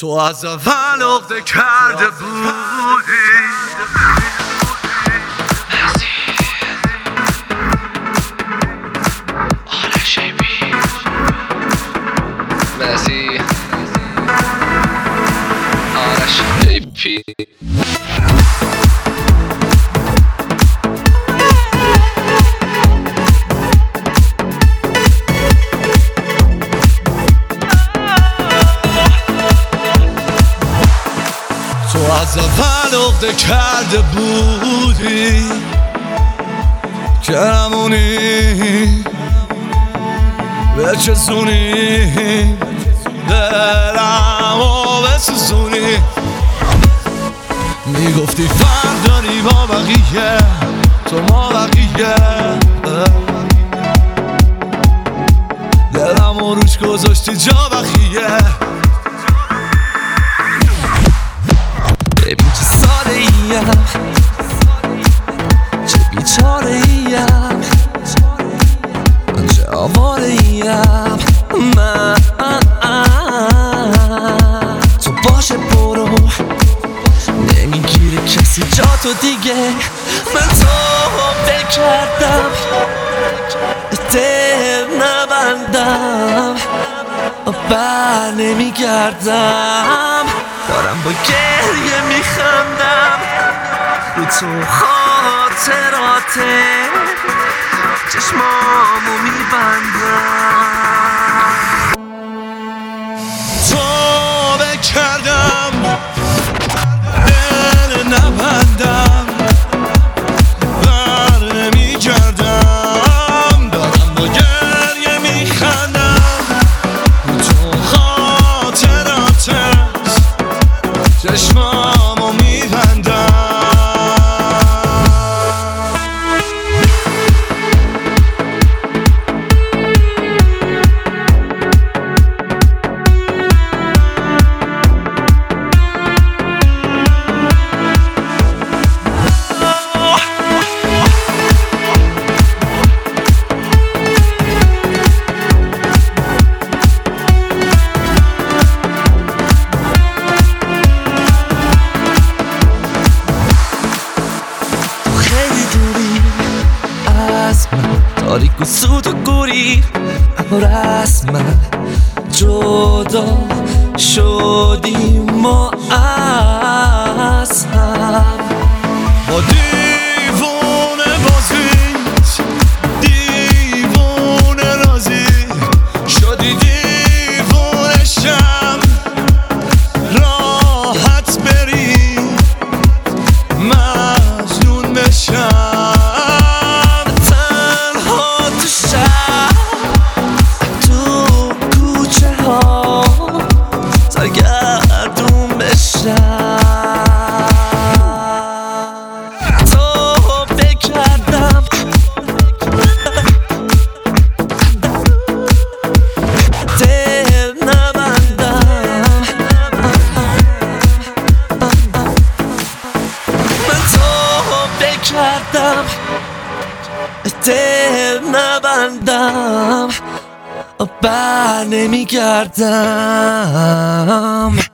تو از اول عقده کرده بودی مسی آرش ایپی تو از اول عقده کرده بودی که همونی بچسونی دلمو بسوزونی میگفتی فرق داری با بقیه تو ما بقیه دلمو روش گذاشتی جا بقیه ببین چه ساده ایم چه بیچاره ایم چه آواره ایم من تو باشه برو نمیگیره کسی جا تو دیگه من تو فکر کردم دل نبندم بر نمیگردم دارم با گریه میخندم رو تو خاطراته چشمامو میبندم تو بکردم دل نبندم بر نمیگردم دارم با گریه میخندم رو تو خاطراته چشمامو میبندم تاریک و سود و گوری رسما جدا شدیم ما از هم با دیوونه بازیت دیوونه رازی شدی دیوونه شم راحت بری مجنون بشم سرگردون بشم تو فکر کردم دل نبندم من تو فکر کردم دل نبندم بر نمیگردم